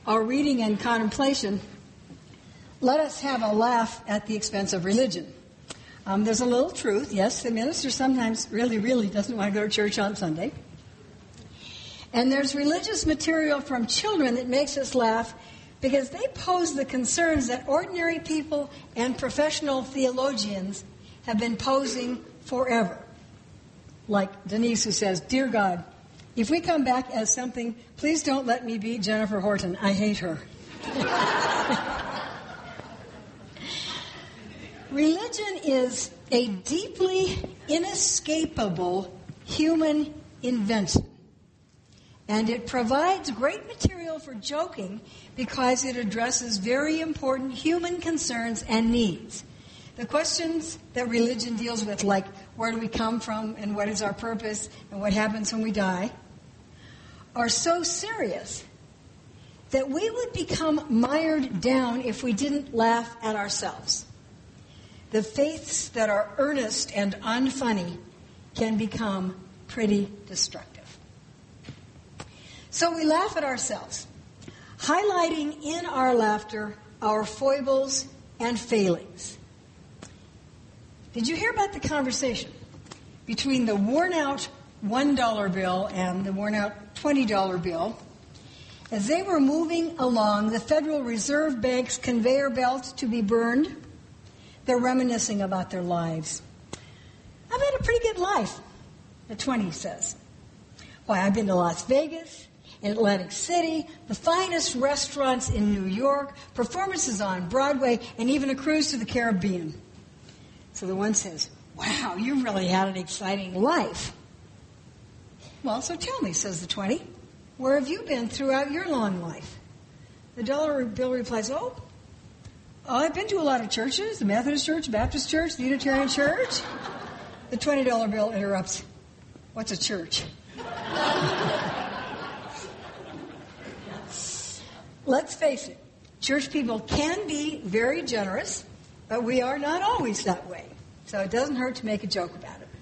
our reading and contemplation, let us have a laugh at the expense of religion. There's a little truth. Yes, the minister sometimes really doesn't want to go to church on Sunday. And there's religious material from children that makes us laugh because they pose the concerns that ordinary people and professional theologians have been posing forever. Like Denise, who says, "Dear God, if we come back as something, please don't let me be Jennifer Horton. I hate her." Religion is a deeply inescapable human invention. And it provides great material for joking because it addresses very important human concerns and needs. The questions that religion deals with, like where do we come from and what is our purpose and what happens when we die, are so serious that we would become mired down if we didn't laugh at ourselves. The faiths that are earnest and unfunny can become pretty destructive. So we laugh at ourselves, highlighting in our laughter our foibles and failings. Did you hear about the conversation between the worn-out $1 bill and the worn-out $20 bill? As they were moving along the Federal Reserve Bank's conveyor belt to be burned, they're reminiscing about their lives. "I've had a pretty good life," the 20 says. "Why, I've been to Las Vegas, in Atlantic City, the finest restaurants in New York, performances on Broadway, and even a cruise to the Caribbean." So the one says, "Wow, you really had an exciting life." "Well, so tell me," says the 20, "where have you been throughout your long life?" The dollar bill replies, "Oh, I've been to a lot of churches, the Methodist Church, Baptist Church, the Unitarian Church." The $20 bill interrupts, "What's a church?" Let's face it, church people can be very generous, but we are not always that way. So it doesn't hurt to make a joke about it.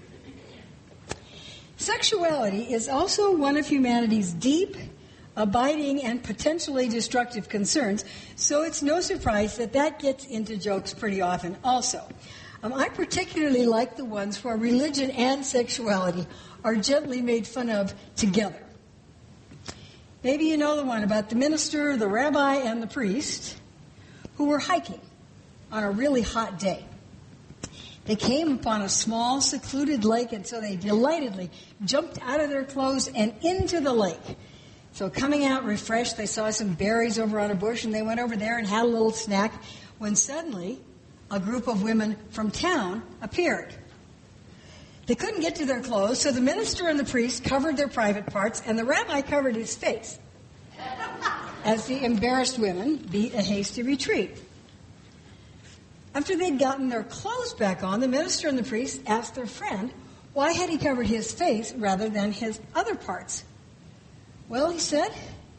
Sexuality is also one of humanity's deep, abiding, and potentially destructive concerns, so it's no surprise that that gets into jokes pretty often also. I particularly like the ones where religion and sexuality are gently made fun of together. Maybe you know the one about the minister, the rabbi, and the priest who were hiking on a really hot day. They came upon a small, secluded lake, and so they delightedly jumped out of their clothes and into the lake. So coming out refreshed, they saw some berries over on a bush, and they went over there and had a little snack, when suddenly a group of women from town appeared. They couldn't get to their clothes, so the minister and the priest covered their private parts, and the rabbi covered his face as the embarrassed women beat a hasty retreat. After they'd gotten their clothes back on, the minister and the priest asked their friend why had he covered his face rather than his other parts. "Well," he said,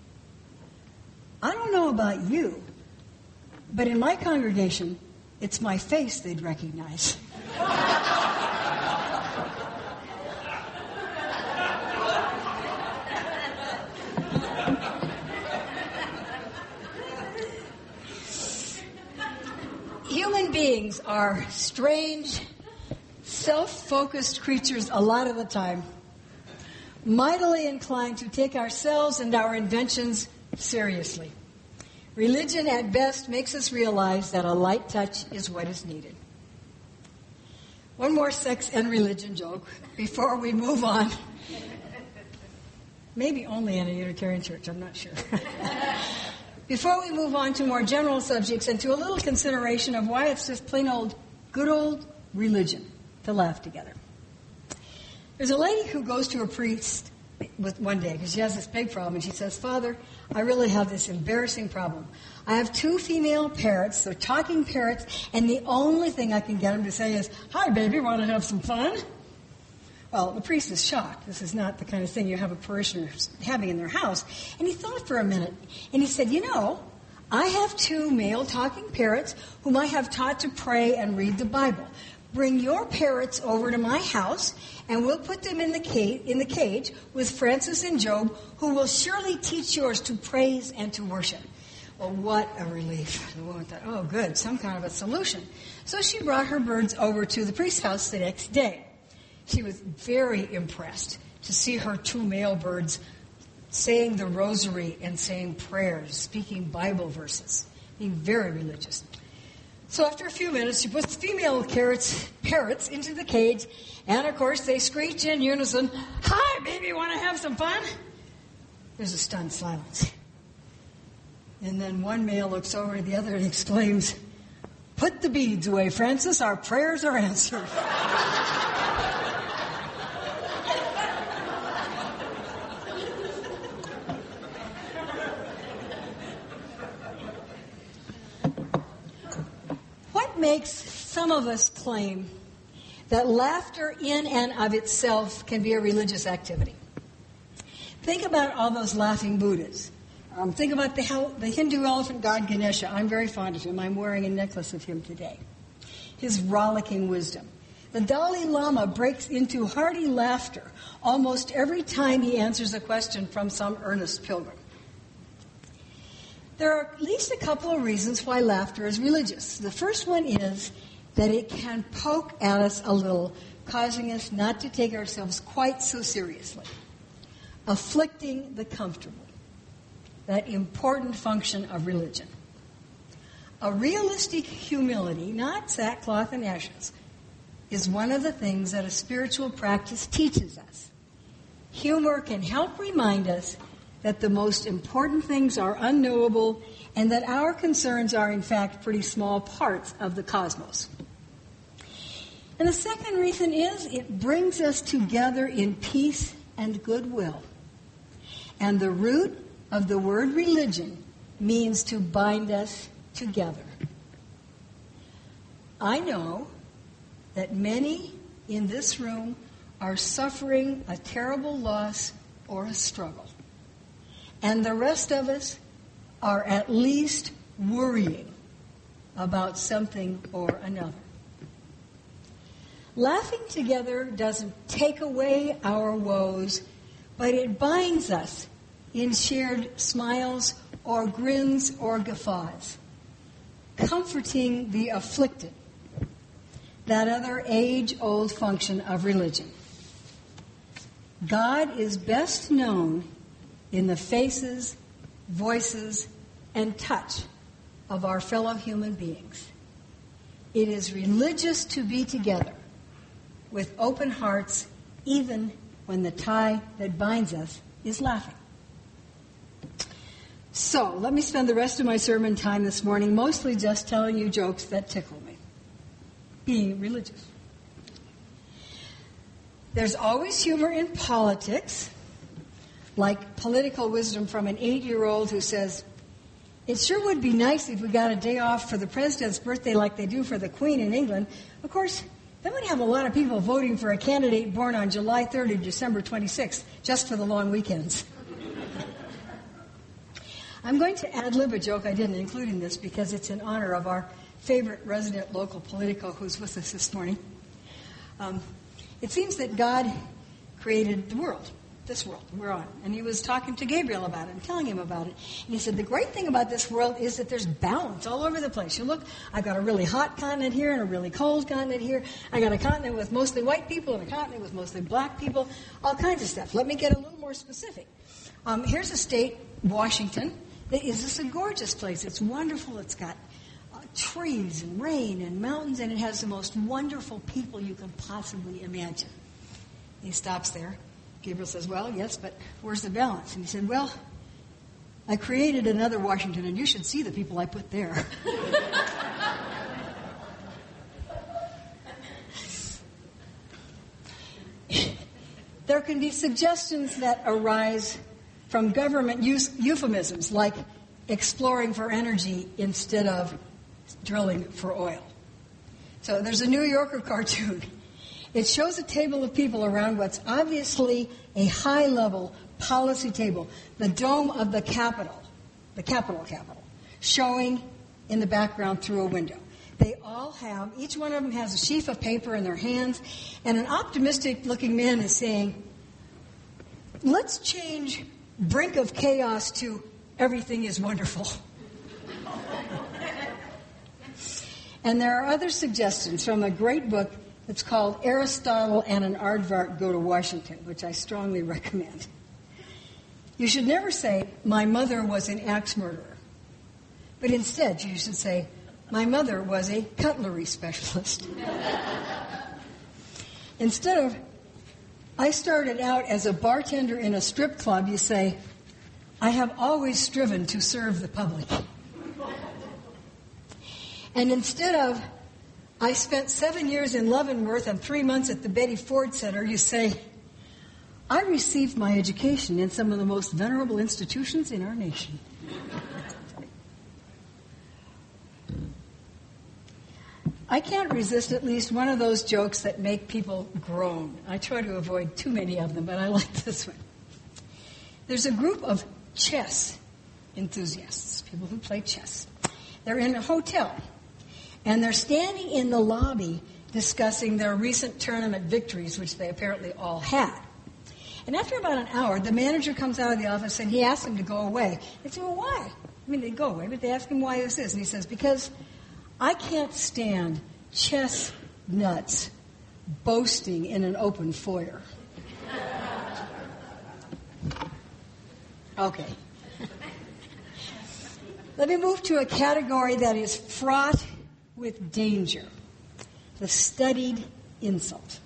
"I don't know about you, but in my congregation, it's my face they'd recognize." Human beings are strange, self-focused creatures a lot of the time, mightily inclined to take ourselves and our inventions seriously. Religion, at best, makes us realize that a light touch is what is needed. One more sex and religion joke before we move on. Maybe only in a Unitarian church, I'm not sure. Before we move on to more general subjects and to a little consideration of why it's just plain old, good old religion to laugh together. There's a lady who goes to a priest one day because she has this big problem, and she says, "Father, I really have this embarrassing problem. I have 2 female parrots, they're talking parrots, and the only thing I can get them to say is, 'Hi, baby, want to have some fun?'" Well, the priest is shocked. This is not the kind of thing you have a parishioner having in their house. And he thought for a minute, and he said, I have 2 male talking parrots whom I have taught to pray and read the Bible. Bring your parrots over to my house, and we'll put them in the cage with Francis and Job, who will surely teach yours to praise and to worship. Well, what a relief. The woman thought, oh, good, some kind of a solution. So she brought her birds over to the priest's house the next day. She was very impressed to see her 2 male birds saying the rosary and saying prayers, speaking Bible verses, being very religious. So after a few minutes, she puts the female parrots into the cage, and of course they screech in unison, "Hi, baby, want to have some fun?" There's a stunned silence. And then one male looks over to the other and exclaims, "Put the beads away, Francis. Our prayers are answered." What makes some of us claim that laughter in and of itself can be a religious activity? Think about all those laughing Buddhas. Think about the Hindu elephant god Ganesha. I'm very fond of him. I'm wearing a necklace of him today. His rollicking wisdom. The Dalai Lama breaks into hearty laughter almost every time he answers a question from some earnest pilgrim. There are at least a couple of reasons why laughter is religious. The first one is that it can poke at us a little, causing us not to take ourselves quite so seriously. Afflicting the comfortable. That important function of religion. A realistic humility, not sackcloth and ashes, is one of the things that a spiritual practice teaches us. Humor can help remind us that the most important things are unknowable and that our concerns are, in fact, pretty small parts of the cosmos. And the second reason is it brings us together in peace and goodwill. And the root of the word religion means to bind us together. I know that many in this room are suffering a terrible loss or a struggle. And the rest of us are at least worrying about something or another. Laughing together doesn't take away our woes, but it binds us in shared smiles or grins or guffaws, comforting the afflicted, that other age-old function of religion. God is best known in the faces, voices, and touch of our fellow human beings. It is religious to be together with open hearts, even when the tie that binds us is laughing. So, let me spend the rest of my sermon time this morning mostly just telling you jokes that tickle me. Being religious. There's always humor in politics, like political wisdom from an 8-year-old who says, "It sure would be nice if we got a day off for the president's birthday like they do for the Queen in England. Of course, then we'd have a lot of people voting for a candidate born on July 3rd or December 26th, just for the long weekends." I'm going to ad-lib a joke I didn't include in this because it's in honor of our favorite resident local politico who's with us this morning. It seems that God created the world, this world we're on. And he was talking to Gabriel about it and telling him about it. And he said, the great thing about this world is that there's balance all over the place. You look, I've got a really hot continent here and a really cold continent here. I got a continent with mostly white people and a continent with mostly black people, all kinds of stuff. Let me get a little more specific. Here's a state, Washington. Is this a gorgeous place? It's wonderful. It's got trees and rain and mountains, and it has the most wonderful people you can possibly imagine. He stops there. Gabriel says, well, yes, but where's the balance? And he said, well, I created another Washington, and you should see the people I put there. There can be suggestions that arise from government euphemisms like exploring for energy instead of drilling for oil. So there's a New Yorker cartoon. It shows a table of people around what's obviously a high-level policy table, the dome of the Capitol, showing in the background through a window. They all have, each one of them has a sheaf of paper in their hands, and an optimistic-looking man is saying, let's change brink of chaos to everything is wonderful. And there are other suggestions from a great book that's called Aristotle and an Aardvark Go to Washington, which I strongly recommend. You should never say, my mother was an axe murderer. But instead, you should say, my mother was a cutlery specialist. Instead of, I started out as a bartender in a strip club, you say, I have always striven to serve the public. And instead of, I spent 7 years in Leavenworth and 3 months at the Betty Ford Center, you say, I received my education in some of the most venerable institutions in our nation. I can't resist at least one of those jokes that make people groan. I try to avoid too many of them, but I like this one. There's a group of chess enthusiasts, people who play chess. They're in a hotel, and they're standing in the lobby discussing their recent tournament victories, which they apparently all had. And after about an hour, the manager comes out of the office, and he asks them to go away. They say, well, why? I mean, they go away, but they ask him why this is. And he says, because I can't stand chess nuts boasting in an open foyer. Okay. Let me move to a category that is fraught with danger. The studied insult.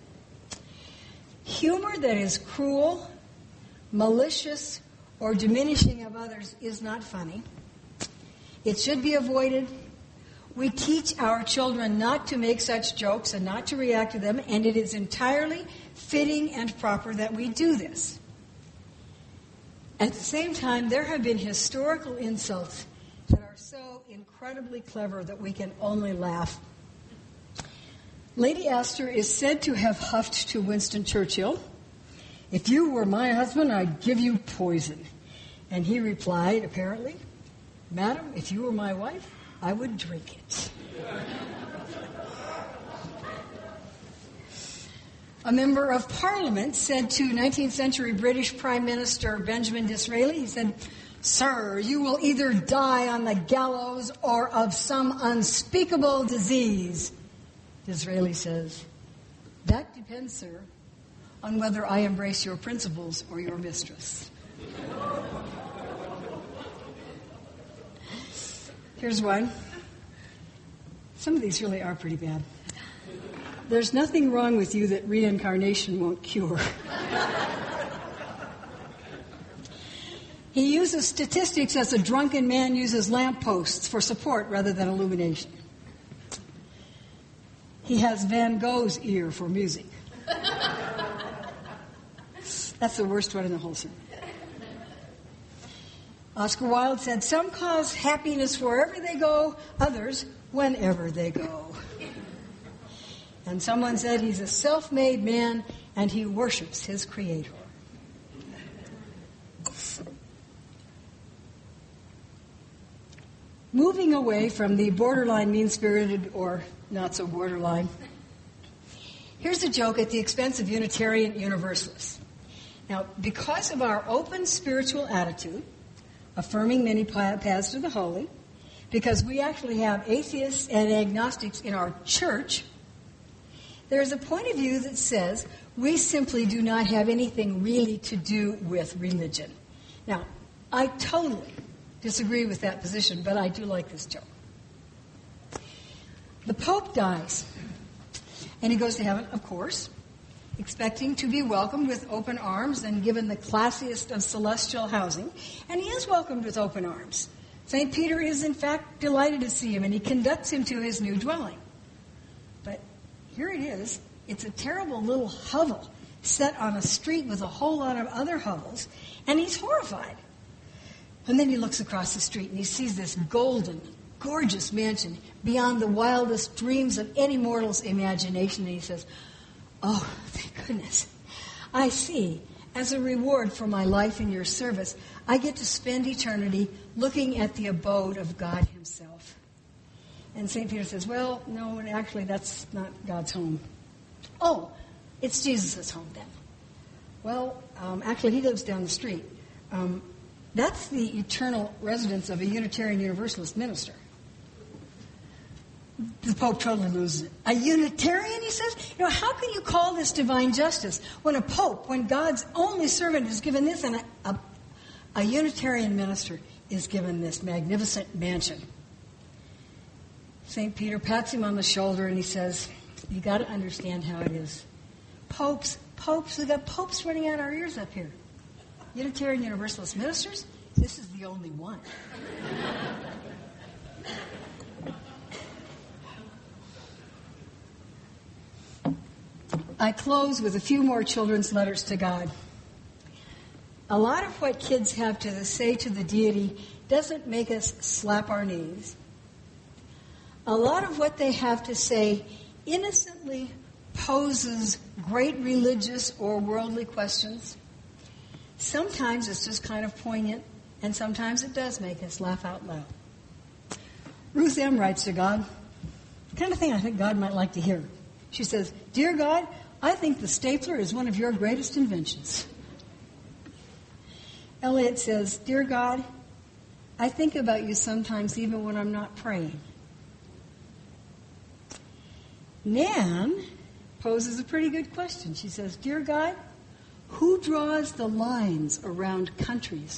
Humor that is cruel, malicious, or diminishing of others is not funny. It should be avoided. We teach our children not to make such jokes and not to react to them, and it is entirely fitting and proper that we do this. At the same time, there have been historical insults that are so incredibly clever that we can only laugh. Lady Astor is said to have huffed to Winston Churchill, if you were my husband, I'd give you poison. And he replied, apparently, Madam, if you were my wife, I would drink it. A member of Parliament said to 19th century British Prime Minister Benjamin Disraeli, he said, Sir, you will either die on the gallows or of some unspeakable disease. Disraeli says, that depends, sir, on whether I embrace your principles or your mistress. Here's one. Some of these really are pretty bad. There's nothing wrong with you that reincarnation won't cure. He uses statistics as a drunken man uses lampposts for support rather than illumination. He has Van Gogh's ear for music. That's the worst one in the whole sermon. Oscar Wilde said, some cause happiness wherever they go, others whenever they go. And someone said he's a self-made man and he worships his creator. Moving away from the borderline mean-spirited or not so borderline, here's a joke at the expense of Unitarian Universalists. Now, because of our open spiritual attitude, affirming many paths to the holy, because we actually have atheists and agnostics in our church, there's a point of view that says we simply do not have anything really to do with religion. Now, I totally disagree with that position, but I do like this joke. The Pope dies, and he goes to heaven, of course, expecting to be welcomed with open arms and given the classiest of celestial housing, and he is welcomed with open arms. St. Peter is, in fact, delighted to see him, and he conducts him to his new dwelling. But here it is. It's a terrible little hovel set on a street with a whole lot of other hovels, and he's horrified. And then he looks across the street, and he sees this golden, gorgeous mansion beyond the wildest dreams of any mortal's imagination, and he says, oh, thank goodness. I see. As a reward for my life in your service, I get to spend eternity looking at the abode of God himself. And St. Peter says, well, no, actually, that's not God's home. Oh, it's Jesus' home then. Well, actually, he lives down the street. That's the eternal residence of a Unitarian Universalist minister. the Pope totally loses it. A Unitarian, he says? How can you call this divine justice when a Pope, when God's only servant is given this, and a Unitarian minister is given this magnificent mansion? St. Peter pats him on the shoulder and he says, you got to understand how it is. Popes, we've got popes running out our ears up here. Unitarian Universalist ministers, this is the only one. I close with a few more children's letters to God. A lot of what kids have to say to the deity doesn't make us slap our knees. A lot of what they have to say innocently poses great religious or worldly questions. Sometimes it's just kind of poignant, and sometimes it does make us laugh out loud. Ruth M. writes to God, the kind of thing I think God might like to hear. She says, Dear God, I think the stapler is one of your greatest inventions. Elliot says, Dear God, I think about you sometimes even when I'm not praying. Nan poses a pretty good question. She says, Dear God, who draws the lines around countries?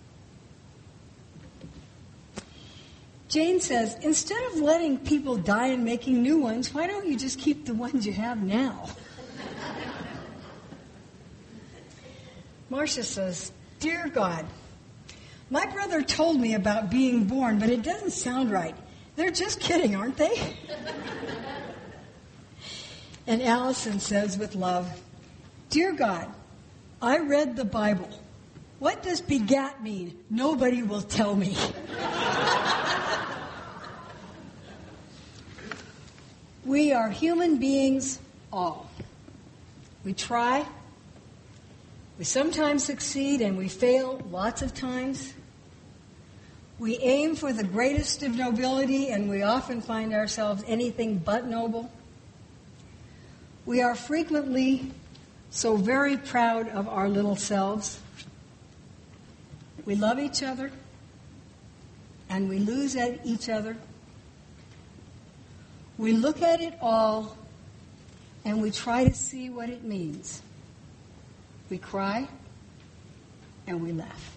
Jane says, instead of letting people die and making new ones, why don't you just keep the ones you have now? Marcia says, Dear God, my brother told me about being born, but it doesn't sound right. They're just kidding, aren't they? And Allison says with love, Dear God, I read the Bible. What does begat mean? Nobody will tell me. We are human beings all. We try. We sometimes succeed and we fail lots of times. We aim for the greatest of nobility and we often find ourselves anything but noble. We are frequently so very proud of our little selves. We love each other and we lose at each other. We look at it all and we try to see what it means. We cry and we laugh.